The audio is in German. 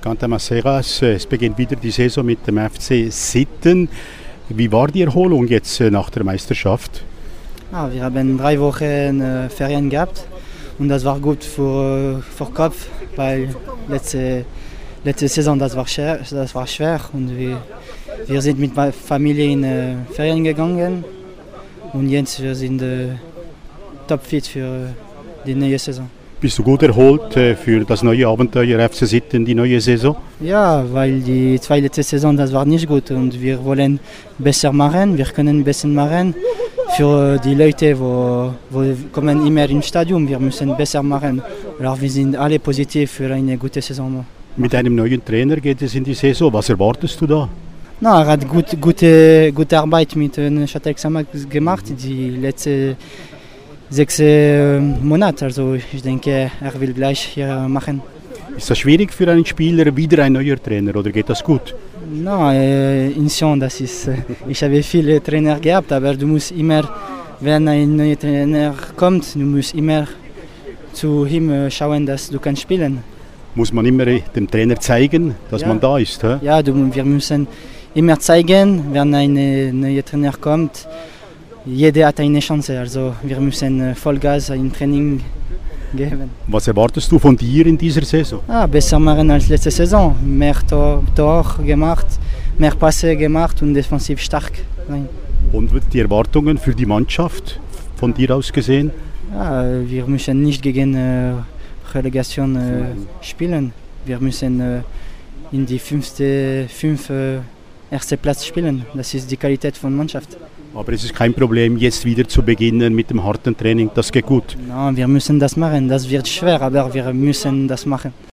Quentin Maceiras, es beginnt wieder die Saison mit dem FC Sitten. Wie war die Erholung jetzt nach der Meisterschaft? Wir haben 3 Wochen Ferien gehabt und das war gut für Kopf, weil letzte Saison das war schwer und wir sind mit meiner Familie in Ferien gegangen und jetzt wir sind topfit für die neue Saison. Bist du gut erholt für das neue Abenteuer FC Sitten, die neue Saison? Ja, weil die zweite Saison das war nicht gut und wir wollen besser machen, wir können besser machen. Für die Leute, wo kommen immer ins Stadion, wir müssen besser machen. Also wir sind alle positiv für eine gute Saison. Mit einem neuen Trainer geht es in die Saison. Was erwartest du da? Er hat gute Arbeit mit Châtel Xamax gemacht, die letzten 6 Monate. Also ich denke, er will gleich hier machen. Ist das schwierig für einen Spieler, wieder ein neuer Trainer, oder geht das gut? Das ist, ich habe viele Trainer gehabt, aber du musst immer, wenn ein neuer Trainer kommt, du musst immer zu ihm schauen, dass du kannst spielen. Muss man immer dem Trainer zeigen, dass man da ist? He? Ja, wir müssen immer zeigen, wenn ein neuer Trainer kommt. Jeder hat eine Chance, also wir müssen Vollgas im Training geben. Was erwartest du von dir in dieser Saison? Besser machen als letzte Saison. Mehr Tor gemacht, mehr Pässe gemacht und defensiv stark sein. Und die Erwartungen für die Mannschaft von dir aus gesehen? Wir müssen nicht gegen Relegation spielen. Wir müssen in die 5. erste Platz spielen. Das ist die Qualität von Mannschaft. Aber es ist kein Problem, jetzt wieder zu beginnen mit dem harten Training. Das geht gut. Wir müssen das machen. Das wird schwer, aber wir müssen das machen.